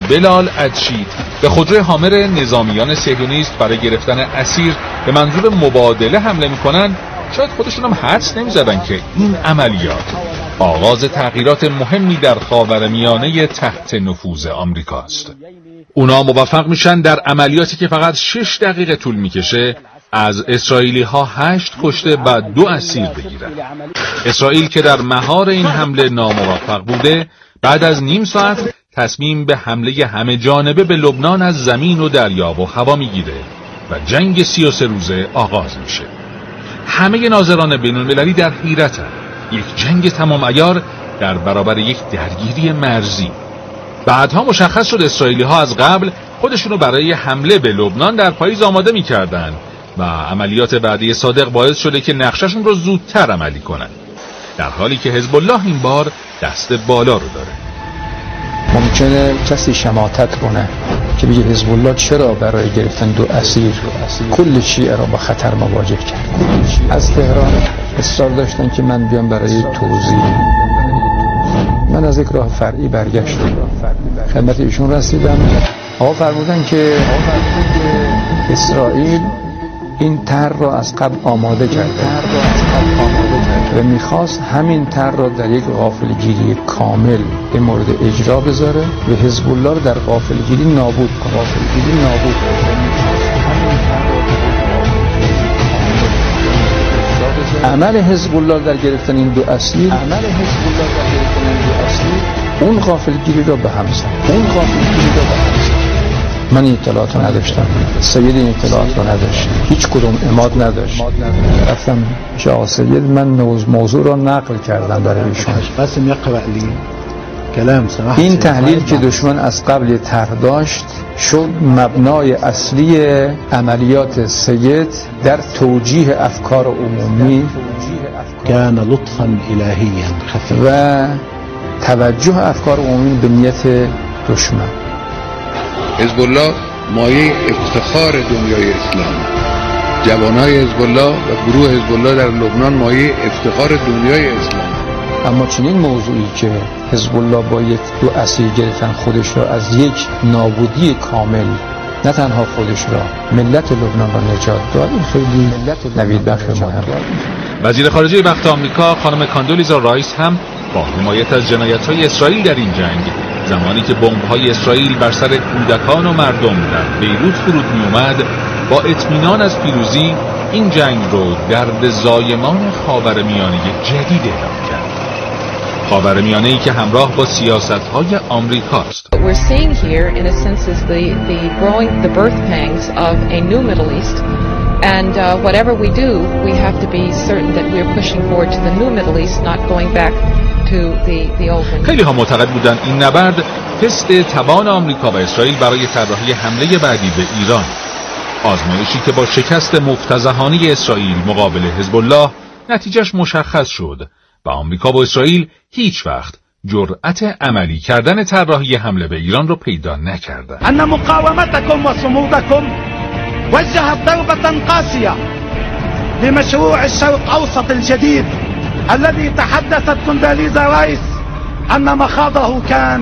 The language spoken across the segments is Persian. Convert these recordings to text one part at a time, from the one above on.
بلال ادشید به خودروی هامر نظامیان صهیونیست برای گرفتن اسیر به منظور مبادله حمله میکنن، شاید خودشون هم حدس نمیزدن که این عملیات آغاز تغییرات مهمی در خاورمیانه تحت نفوذ آمریکاست. اونا موفق میشن در عملیاتی که فقط 6 دقیقه طول میکشه از اسرائیلی ها 8 کشته و 2 اسیر بگیرن. اسرائیل که در مهار این حمله ناموفق بوده، بعد از نیم ساعت تصمیم به حمله همه جانبه به لبنان از زمین و دریا و هوا میگیره و جنگ 33 روزه آغاز میشه. همه ناظران بین‌المللی در حیرتن. یک جنگ تمام عیار در برابر یک درگیری مرزی. بعدها مشخص شد اسرائیلی ها از قبل خودشونو برای حمله به لبنان در پاییز آماده میکردن و عملیات وعده صادق باعث شده که نقششون رو زودتر عملی کنن، در حالی که حزب الله این بار دست بالا رو داره. ممکنه کسی شماتت کنه که بگه حزب الله چرا برای گرفتن 2 اسیر کل شیعه را با خطر مواجه کرد. از تهران اصرار داشتن که من بیام برای توضیح. من از یک راه فرعی برگشتم، خدمت ایشون رسیدم. آقا فرمودن که اسرائیل این طرح را از قبل آماده کرده و میخواست همین طرح را در یک غافلگیری کامل به مورد اجرا بذاره و حزب الله رو در غافلگیری نابود کنه. عمل حزب الله در گرفتن این 2 اسیر اون غافلگیری را به هم زد. من این اطلاعات رو نداشتم، سید این اطلاعات رو نداشت، هیچ کدوم اماد نداشت. رفتم که آقا سید من موضوع را نقل کردم برای ایشون. قاسم یقرأ لی کلام سماحت. این تحلیل که دشمن از قبل طرح داشت شد مبنای اصلی عملیات سید در توجیه افکار عمومی کان لطفا الهیا خفی و توجه افکار عمومی به نیت دشمن. حزب الله مایه افتخار دنیای اسلام، جوانای حزب الله و گروه حزب الله در لبنان مایه افتخار دنیای اسلام. اما چنین موضوعی که حزب الله با 2 اسیر گرفتن خودش را از یک نابودی کامل، نه تنها خودش را، ملت لبنان را نجات داد، این خیلی نوید بخش مهم. وزیر خارجه وقت آمریکا خانم کاندولیزا رایس هم با حمایت از جنایت‌های اسرائیل در این جنگ، زمانی که بمب‌های اسرائیل بر سر کودکان و مردم در بیروت فرود می‌آمد، با اطمینان از پیروزی این جنگ رو درد زایمان خاورمیانه جدید اعلام کرد. خاورمیانه‌ای که همراه با سیاست‌های آمریکاست. What we're seeing here in a sense is the birth pangs of a new Middle East. And whatever we do, we have to be certain that we're pushing forward to the new Middle East, not going back to the old one. خیلی ها معتقد بودن این نبرد تست توان آمریکا و اسرائیل برای طراحی حمله بعدی به ایران. آزمایشی که با شکست مفتضحانه اسرائیل مقابل حزب الله نتیجهش مشخص شد و آمریکا و اسرائیل هیچ وقت جرأت عملی کردن طراحی حمله به ایران رو پیدا نکردند. ان مقاومتكم وصمودكم وجهت ضربة قاسية لمشروع الشرق أوسط الجديد الذي تحدثت كونداليزا رايس أن مخاضه كان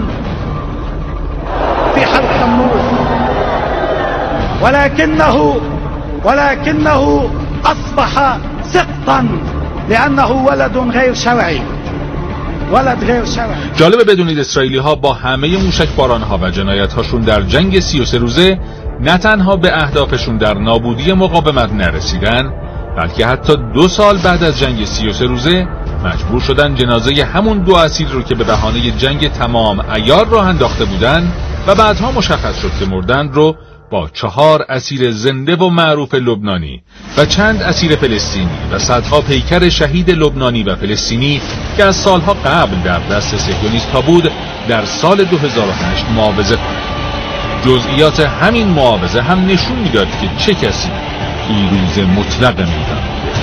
في حلق النور، ولكنه أصبح سقطا لأنه ولد غير شرعي. جالبه بدونید اسرائیلی ها با همه موشک باران ها و جنایت هاشون در جنگ 33 روزه نه تنها به اهدافشون در نابودی مقاومت نرسیدن، بلکه حتی 2 سال بعد از جنگ 33 روزه مجبور شدن جنازه همون 2 اسیر رو که به بهانه جنگ تمام عیار راه انداخته بودن و بعدها مشخص شد که مردن رو با 4 اسیر زنده و معروف لبنانی و چند اسیر فلسطینی و صدها پیکر شهید لبنانی و فلسطینی که از سالها قبل در دست صهیونیست‌ها بود در سال 2008 معاوضه کنند. جزئیات همین معاوضه هم نشون میداد که چه کسی پیروز مطلق میدان بوده.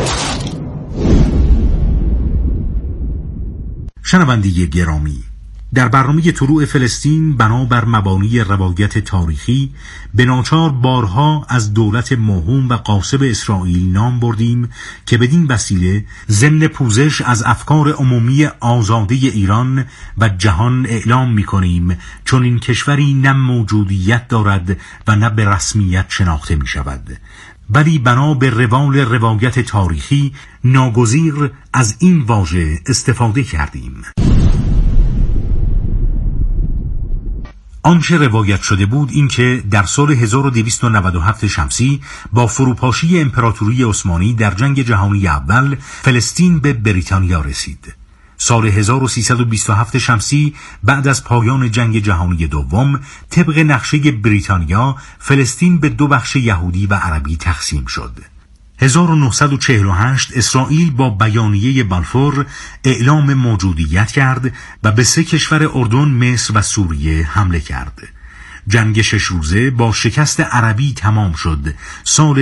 شنونده گرامی، در برنامه طلوع فلسطین بنابر مبانی روایت تاریخی به ناچار بارها از دولت موهوم و غاصب اسرائیل نام بردیم که بدین وسیله ضمن پوزش از افکار عمومی آزاده ایران و جهان اعلام می‌کنیم چون این کشوری نه موجودیت دارد و نه به رسمیت شناخته می‌شود، ولی بنا به روال روایت تاریخی ناگزیر از این واژه استفاده کردیم. آنچه روایت شده بود این که در سال 1297 شمسی با فروپاشی امپراتوری عثمانی در جنگ جهانی اول فلسطین به بریتانیا رسید. سال 1327 شمسی بعد از پایان جنگ جهانی دوم طبق نقشه بریتانیا فلسطین به دو بخش یهودی و عربی تقسیم شد. 1948 اسرائیل با بیانیه بلفور اعلام موجودیت کرد و به 3 کشور اردن، مصر و سوریه حمله کرد. جنگ 6 روزه با شکست عربی تمام شد. سال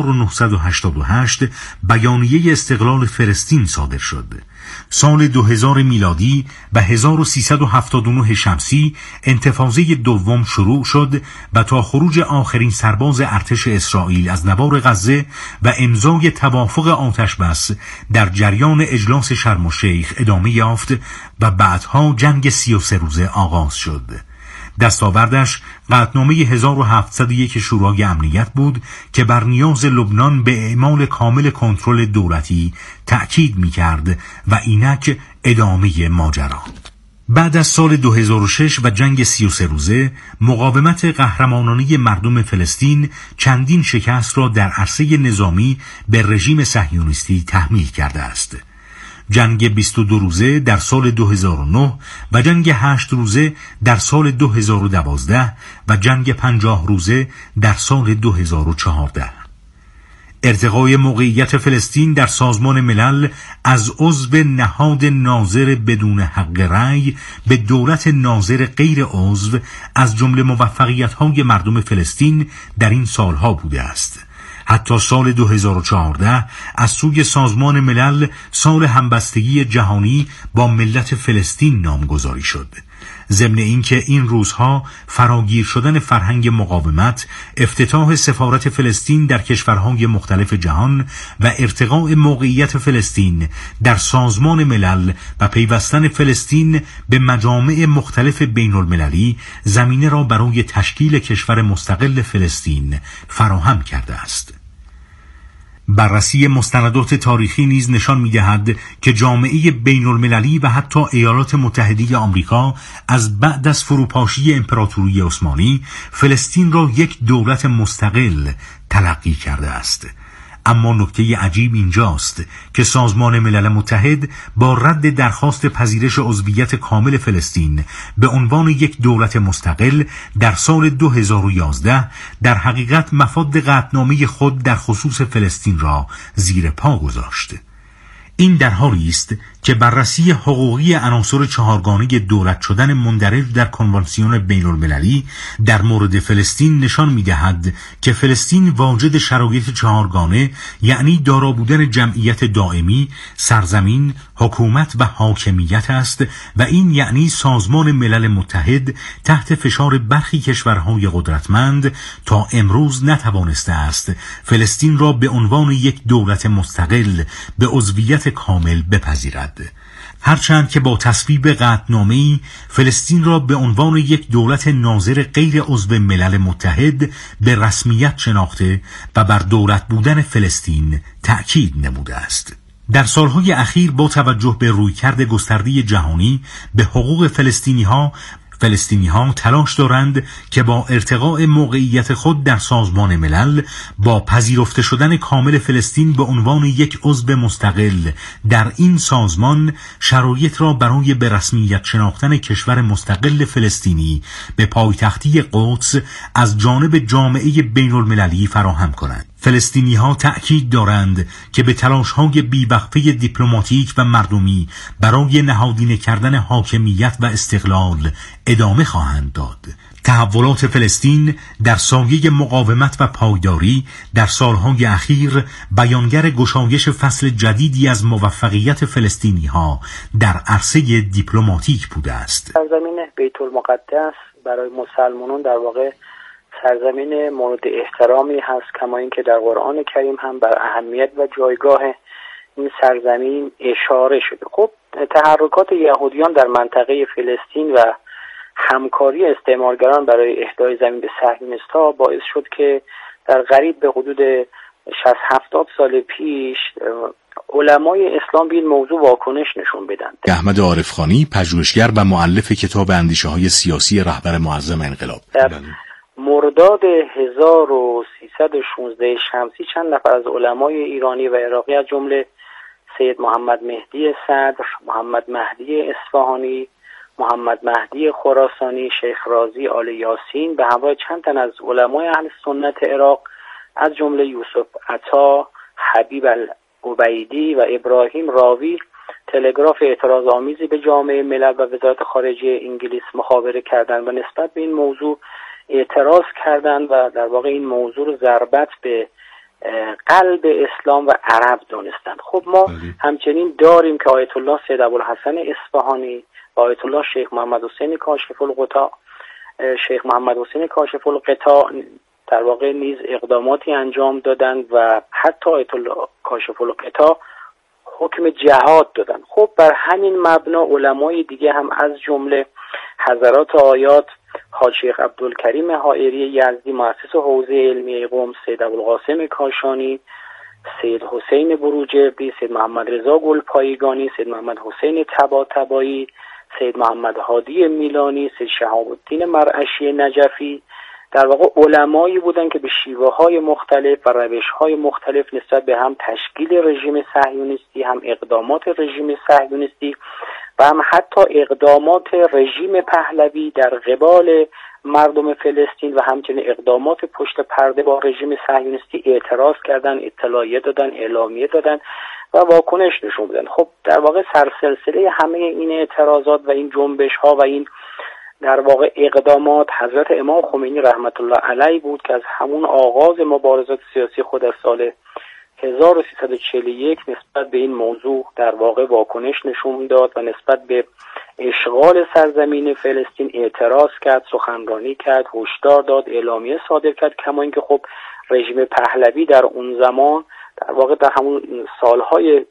1988 بیانیه استقلال فلسطین صادر شد. سال 2000 میلادی و 1379 شمسی انتفاضه دوم شروع شد و تا خروج آخرین سرباز ارتش اسرائیل از نوار غزه و امضای توافق آتشبس در جریان اجلاس شرم الشیخ ادامه یافت و بعدها جنگ 33 روزه آغاز شد. دستاوردش قطعنامه 1701 شورای امنیت بود که بر نیاز لبنان به اعمال کامل کنترل دولتی تأکید می‌کرد و اینک ادامه ماجرا. بعد از سال 2006 و جنگ 33 روزه مقاومت قهرمانانه مردم فلسطین چندین شکست را در عرصه نظامی به رژیم صهیونیستی تحمیل کرده است. جنگ 22 روزه در سال 2009 و جنگ 8 روزه در سال 2012 و جنگ 50 روزه در سال 2014. ارتقای موقعیت فلسطین در سازمان ملل از عضو نهاد ناظر بدون حق رأی به دولت ناظر غیر عضو از جمله موفقیت‌های مردم فلسطین در این سالها بوده است. حتی سال 2014 از سوی سازمان ملل سال همبستگی جهانی با ملت فلسطین نامگذاری شد. ضمن اینکه این روزها فراگیر شدن فرهنگ مقاومت، افتتاح سفارت فلسطین در کشورهای مختلف جهان و ارتقاء موقعیت فلسطین در سازمان ملل و پیوستن فلسطین به مجامع مختلف بین المللی زمینه را برای تشکیل کشور مستقل فلسطین فراهم کرده است. بررسی مستندات تاریخی نیز نشان می‌دهد که جامعه بین المللی و حتی ایالات متحده آمریکا از بعد از فروپاشی امپراتوری عثمانی فلسطین را یک دولت مستقل تلقی کرده است. اما نکته عجیب اینجاست که سازمان ملل متحد با رد درخواست پذیرش عضویت کامل فلسطین به عنوان یک دولت مستقل در سال 2011 در حقیقت مفاد قطعنامه خود در خصوص فلسطین را زیر پا گذاشت. این در حالی است که بررسی حقوقی عناصر چهارگانه دولت شدن مندرج در کنوانسیون بین المللی در مورد فلسطین نشان می‌دهد که فلسطین واجد شرایط چهارگانه، یعنی دارا بودن جمعیت دائمی، سرزمین، حکومت و حاکمیت است و این یعنی سازمان ملل متحد تحت فشار برخی کشورهای قدرتمند تا امروز نتوانسته است فلسطین را به عنوان یک دولت مستقل به عضویت کامل بپذیرد. هرچند که با تصویب قطعنامه‌ای فلسطین را به عنوان یک دولت ناظر غیر عضو ملل متحد به رسمیت شناخته و بر دولت بودن فلسطین تأکید نموده است. در سالهای اخیر با توجه به رویکرد گسترده جهانی به حقوق فلسطینی‌ها تلاش دارند که با ارتقاء موقعیت خود در سازمان ملل با پذیرفته شدن کامل فلسطین به عنوان یک عضو مستقل در این سازمان شرایط را برای به رسمیت شناختن کشور مستقل فلسطینی به پایتختی قدس از جانب جامعه بین المللی فراهم کنند. فلسطینی‌ها تأکید دارند که به تلاش‌های بی‌وقفه دیپلماتیک و مردمی برای نهادینه کردن حاکمیت و استقلال ادامه خواهند داد. تحولات فلسطین در سایه مقاومت و پایداری در سالهای اخیر بیانگر گشایش فصل جدیدی از موفقیت فلسطینی‌ها در عرصه دیپلماتیک بوده است. سرزمین بیت المقدس برای مسلمانان در واقع سرزمین مورد احترامی هست، کما اینکه در قرآن کریم هم بر اهمیت و جایگاه این سرزمین اشاره شده. خب تحرکات یهودیان در منطقه فلسطین و همکاری استعمارگران برای اهدای زمین به صهیونیست‌ها باعث شد که در قریب به حدود 60-70 سال پیش علمای اسلام به این موضوع واکنش نشون بدن. احمد عارفخانی، پژوهشگر و مؤلف کتاب اندیشه‌های سیاسی رهبر معظم انقلاب، در مرداد 1316 شمسی چند نفر از علمای ایرانی و عراقی از جمله سید محمد مهدی صدر، محمد مهدی اصفهانی، محمد مهدی خراسانی، شیخ رازی آل یاسین به همراه چند تن از علمای اهل سنت عراق از جمله یوسف عطا، حبیب العبیدی و ابراهیم راوی تلگراف اعتراض آمیزی به جامعه ملل و وزارت خارجه انگلیس مخابره کردند و نسبت به این موضوع اعتراض کردند و در واقع این موضوع رو ضربت به قلب اسلام و عرب دانستند. خب ما همچنین داریم که آیت الله سید ابوالحسن اصفهانی و آیت الله شیخ محمد حسین کاشف الغطا در واقع نیز اقداماتی انجام دادند و حتی آیت الله کاشف الغطا حکم جهاد دادند. خب بر همین مبنا علمای دیگه هم از جمله حضرات آیات حاج شیخ عبدالکریم حائری یزدی مؤسس حوزه علمیه قم، سید ابوالقاسم کاشانی، سید حسین بروجردی، سید محمد رضا گلپایگانی، سید محمد حسین طباطبایی، سید محمد هادی میلانی، سید شهاب الدین مرعشی نجفی در واقع علمایی بودند که به شیوه‌های مختلف و روش‌های مختلف نسبت به هم تشکیل رژیم صهیونیستی، هم اقدامات رژیم صهیونیستی و هم حتی اقدامات رژیم پهلوی در قبال مردم فلسطین و همچنین اقدامات پشت پرده با رژیم صهیونیستی اعتراض کردن، اطلاعیه دادن، اعلامیه دادن و واکنش نشون بدن. خب در واقع سرسلسله همه این اعتراضات و این جنبش‌ها و این در واقع اقدامات حضرت امام خمینی رحمت الله علیه بود که از همون آغاز مبارزات سیاسی خود از سال 1341 نسبت به این موضوع در واقع واکنش نشون داد و نسبت به اشغال سرزمین فلسطین اعتراض کرد، سخنرانی کرد، هشدار داد، اعلامیه صادر کرد. کما اینکه خب رژیم پهلوی در اون زمان در واقع در همون سالهای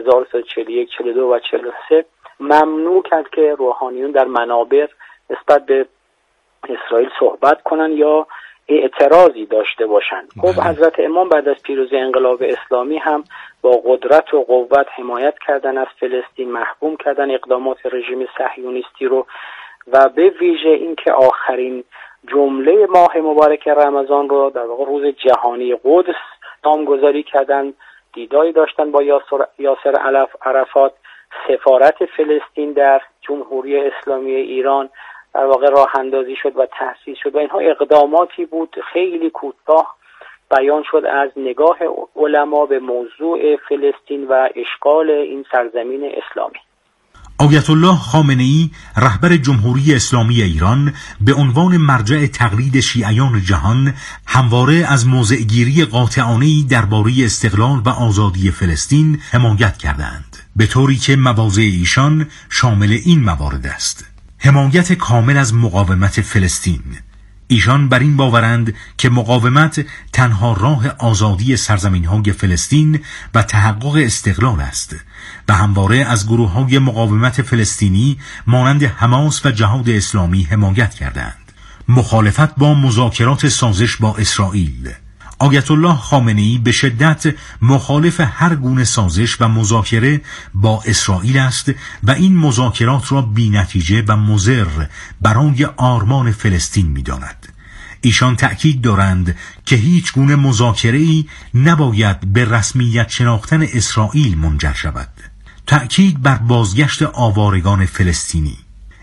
1341 42 و 43 ممنوع کرد که روحانیون در منابر نسبت به اسرائیل صحبت کنن یا اعتراضی داشته باشند. خب حضرت امام بعد از پیروزی انقلاب اسلامی هم با قدرت و قوت حمایت کردن از فلسطین، محکوم کردن اقدامات رژیم صهیونیستی رو و به ویژه اینکه آخرین جمله ماه مبارک رمضان رو در واقع روز جهانی قدس نامگذاری کردن. دیداری داشتن با یاسر عرفات، سفارت فلسطین در جمهوری اسلامی ایران در واقع راه اندازی شد و تأسیس شد و اینها اقداماتی بود خیلی کوتاه بیان شد از نگاه علما به موضوع فلسطین و اشغال این سرزمین اسلامی. آیت الله خامنه‌ای رهبر جمهوری اسلامی ایران به عنوان مرجع تقلید شیعیان جهان همواره از موضع‌گیری قاطعانه‌ای درباره استقلال و آزادی فلسطین حمایت کردند، به طوری که مواضع ایشان شامل این موارد است: حمایت کامل از مقاومت فلسطین. ایشان بر این باورند که مقاومت تنها راه آزادی سرزمین‌های فلسطین و تحقق استقلال است و همواره از گروه‌های مقاومت فلسطینی مانند حماس و جهاد اسلامی حمایت کردند. مخالفت با مذاکرات سازش با اسرائیل. آیت الله خامنه‌ای به شدت مخالف هر گونه سازش و مذاکره با اسرائیل است و این مذاکرات را بی‌نتیجه و مضر برای آرمان فلسطین می‌داند. ایشان تأکید دارند که هیچ گونه مذاکره‌ای نباید به رسمیت شناختن اسرائیل منجر شود. تأکید بر بازگشت آوارگان فلسطینی.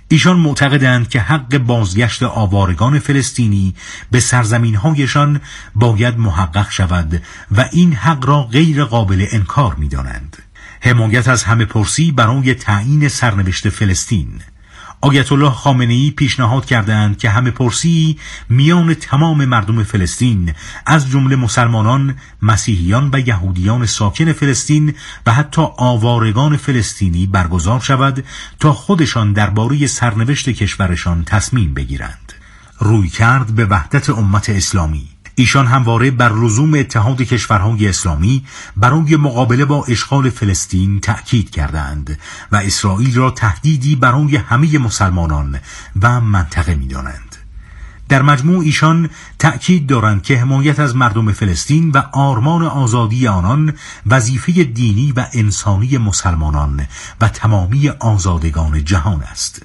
ایشان معتقدند که حق بازگشت آوارگان فلسطینی به سرزمین‌هایشان باید محقق شود و این حق را غیر قابل انکار می‌دانند. حمایت از همه پرسی برای تعیین سرنوشت فلسطین. آیت الله خامنه‌ای پیشنهاد کردند که همه پرسی میان تمام مردم فلسطین از جمله مسلمانان، مسیحیان و یهودیان ساکن فلسطین و حتی آوارگان فلسطینی برگزار شود تا خودشان درباره سرنوشت کشورشان تصمیم بگیرند. روی کرد به وحدت امت اسلامی. ایشان همواره بر لزوم اتحاد کشورهای اسلامی برای مقابله با اشغال فلسطین تأکید کردند و اسرائیل را تهدیدی برای همه مسلمانان و منطقه می‌دانند. در مجموع ایشان تأکید دارند که حمایت از مردم فلسطین و آرمان آزادی آنان وظیفه دینی و انسانی مسلمانان و تمامی آزادگان جهان است.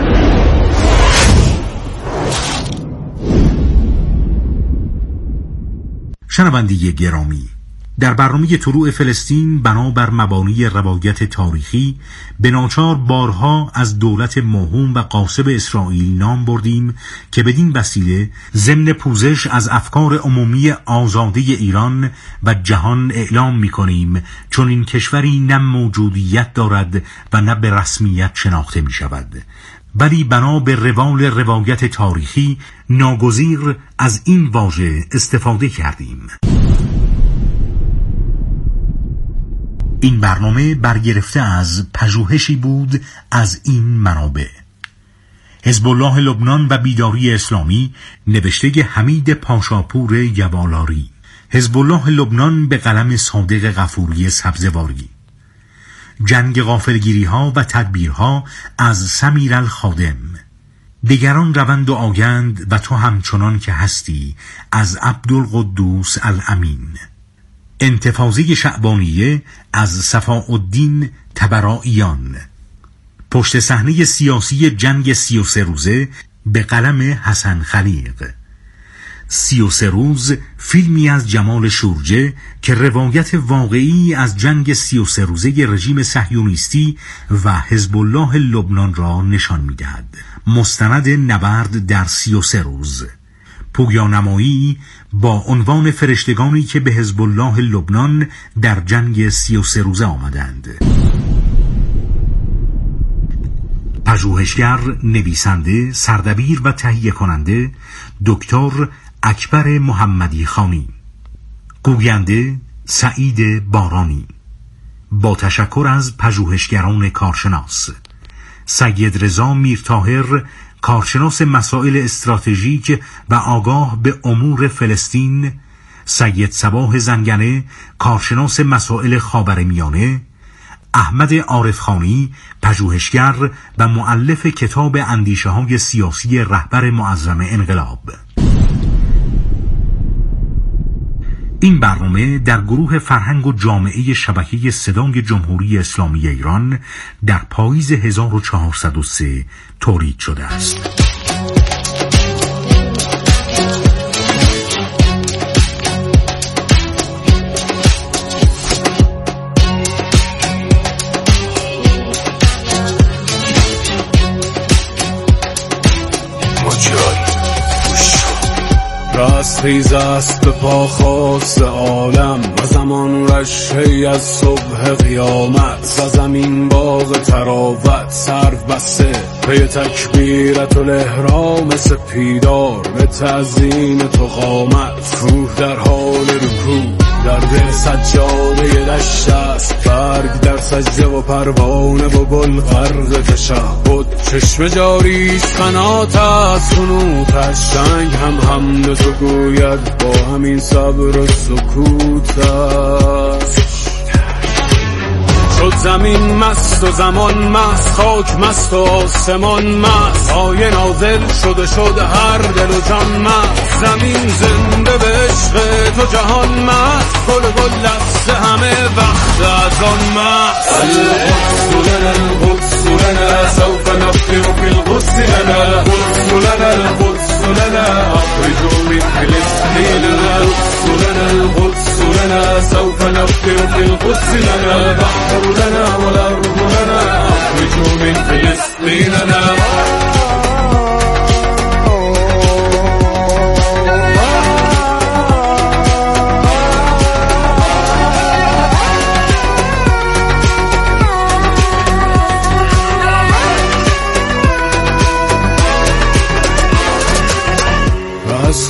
شنوندگان گرامی، در برنامه طلوع فلسطین بنابر مبانی روایت تاریخی به ناچار بارها از دولت موهوم و غاصب اسرائیل نام بردیم که بدین وسیله ضمن پوزش از افکار عمومی آزاده ایران و جهان اعلام می‌کنیم چون این کشوری نه موجودیت دارد و نه به رسمیت شناخته می‌شود، ولی بنا به روال روایت تاریخی ناگزیر از این واژه استفاده کردیم. این برنامه برگرفته از پژوهشی بود از این منابع. حزب الله لبنان و بیداری اسلامی، نوشته حمید پاشاپور یوالاری. حزب الله لبنان به قلم صادق غفوری سبزواری. جنگ غافلگیری‌ها و تدبیرها از سمیر الخادم. دیگران روند و آگند و تو همچنان که هستی از عبدالقدوس الامین. انتفاضه شعبانیه از صفاءالدین طبرائیان. پشت صحنه سیاسی جنگ 33 روزه به قلم حسن خلیق. 33 روز، فیلمی از جمال شورجه که روایت واقعی از جنگ 33 روزه رژیم صهیونیستی و حزب الله لبنان را نشان می‌دهد. مستند نبرد در 33 روز. پویانمایی با عنوان فرشتگانی که به حزب الله لبنان در جنگ 33 روزه آمدند. پژوهشگر، نویسنده، سردبیر و تهیه کننده دکتر اکبر محمدی خانی. گوینده سعید بارانی. با تشکر از پژوهشگران کارشناس: سید رضا میرطاهر، کارشناس مسائل استراتژیک و آگاه به امور فلسطین، سید صباح زنگنه، کارشناس مسائل خاورمیانه، احمد عارفخانی، پژوهشگر و مؤلف کتاب اندیشه‌های سیاسی رهبر معظم انقلاب. این برنامه در گروه فرهنگ و جامعه شبکه صدای جمهوری اسلامی ایران در پاییز 1403 تولید شده است. رستخیز است به پا خواست عالم و زمان رشحی از صبح قیامت و زمین باغ تراوت سرو بسته پی تکبیرت و الاحرام سپیدار به تعظیم تو قامت. کوه در حال رکوع در دل سجاده دشت است، برگ در سجده و پروانه و گل غرق تشهد. چشم جاریش قنات از قنوتش، سنگ هم حمد تو گوید با همین صبر و سکوتش. شد زمین مست و زمان مست، خاک مست و آسمان مست، آیه نازل شده شد هر دل و جان مست. زمین زنده به عشق تو جهان مست، گل لسته همه وقت از آن مست. القدس لنا القدس لنا سوف نفطر في القدس لنا القدس لنا القدس لنا اخرجوا من فلسطين. القدس لنا القدس لنا سوف نفطر في القدس لنا البحر لنا والأرض لنا اخرجوا من فلسطين.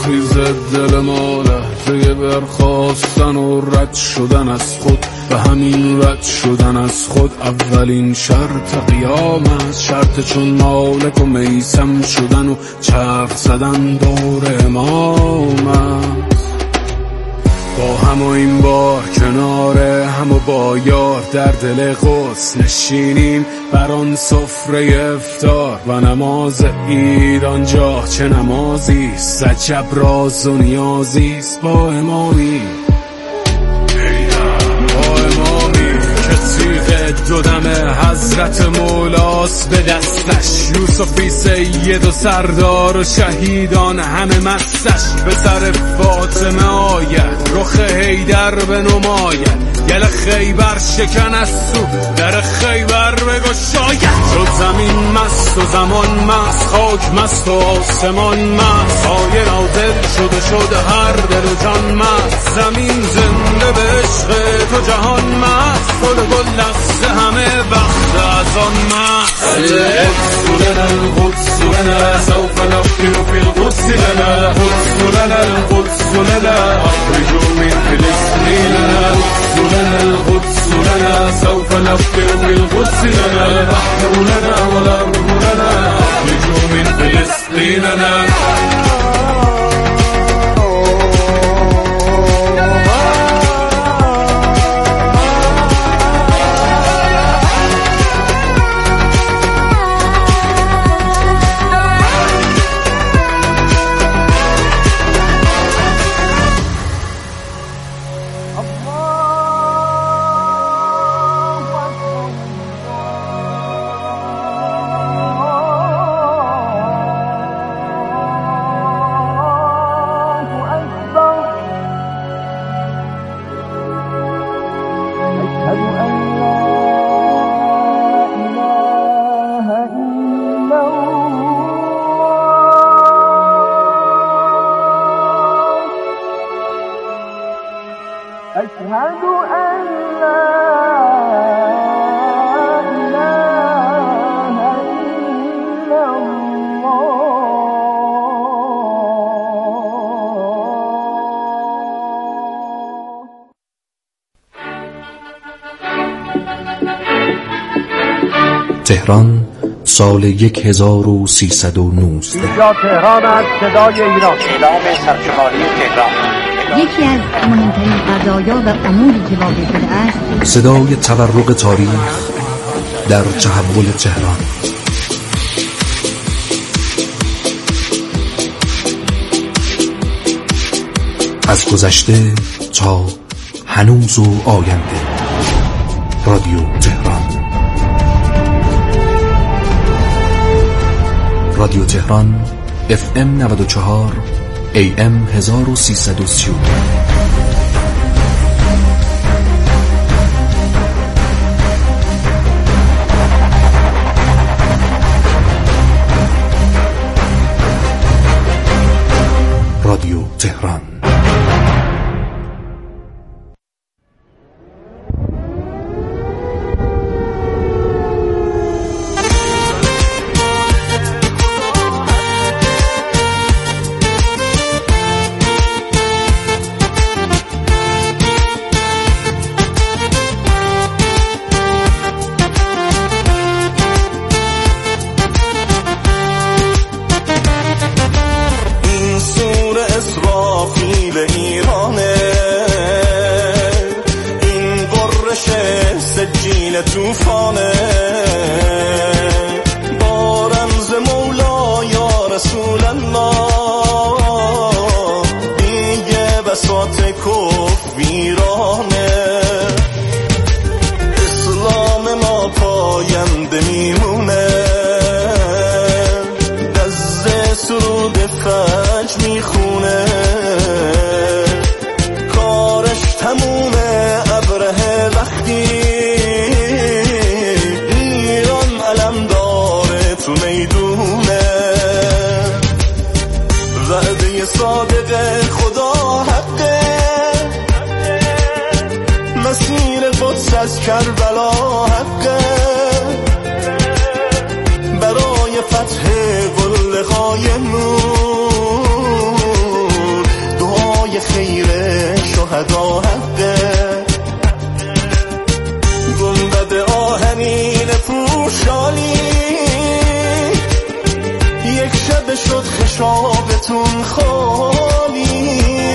برخیز دل ما لحظه برخاستن و رد شدن از خود و همین رد شدن از خود اولین شرط قیامت. شرط چون مالک و میسم شدن و چرخ زدن دور امامت. با هم و این بار کناره هم و با یار در دل قدس نشینیم بر آن سفره افطار و نماز عید آنجا چه نمازیست عجب راز و نیازیست با امامی که تیغ دو دم حضرت مولاست به دستش. یوسفی سید و سردار و شهیدان همه مستش. به سر فاطمه آید رخ حیدر به نماید. گل خیبر شکن از سو در خیبر بگشاید. شد زمین مست و زمان مست خاک مست و آسمان مست. آیه نازل شد و شد هر دل و جان مست. زمین زنده به عشق تو جهان مست. گل گل دست همه وقت از آن مست. القدس لنا القدس لنا سوف نغفر في القدس لنا. القدس لنا القدس لنا اخرجوا من فلسطين لنا. القدس لنا القدس لنا سوف نغفر في القدس لنا. البحر لنا والارض لنا اخرجوا من فلسطين لنا. تهران سال 1319. اینجا تهران است، صدای ایران. اعلام سرشماری تهران. یکی از مهمترین قضایا و اموری که واقع شده است صدای تورق تاریخ در تحول تهران. از گذشته تا هنوز و آینده. رادیو تهران. رادیو تهران FM 94 AM 1330. رادیو تهران. برای فتح قله های نور یک شب شد خشابتون خالی،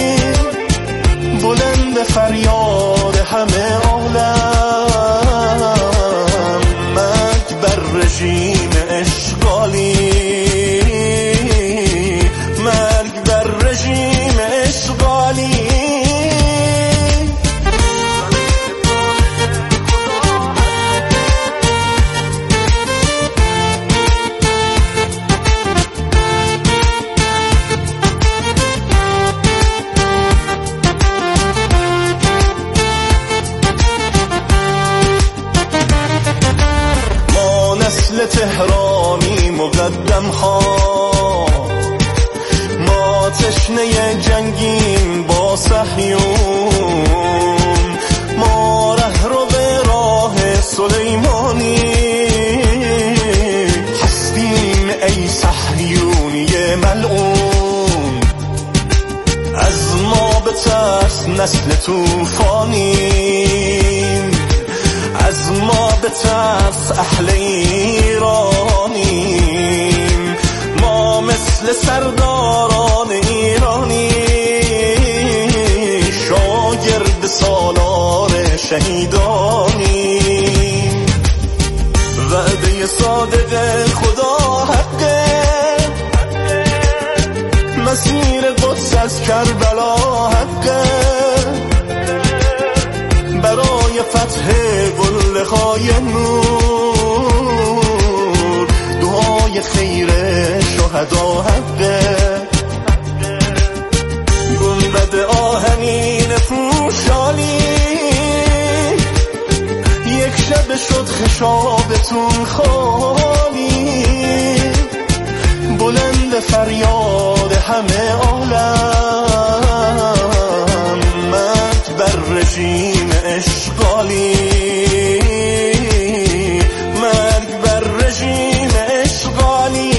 بلند فریاد همه عالم، مرگ بر رژیم اشغالی، مرگ بر رژیم اشغالی. تهرانی مقدم ها، ما تشنه جنگیم با صهیون، ما ره رو به راه سلیمانی هستیم ای صهیونی ملعون، از ما بترس نسل طوفانیم، از ما بترس اهل ایرانیم، ما مثل سرداران ایرانی شاگرد سالار شهیدانیم. وعده صادق خدا حقه، مسیر قدس از کربلا حقه، برای فتح قله‌های نور دعای خیر شهدا حقه. گنبد آهنین پوشانی یک شب شد خشابتون خالی، بلند فریاد همه عالم، مرگ بر رژیم اشغالی، مرگ بر رژیم اشغالی.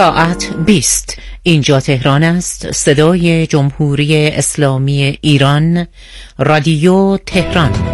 ساعت 20. اینجا تهران است. صدای جمهوری اسلامی ایران، رادیو تهران.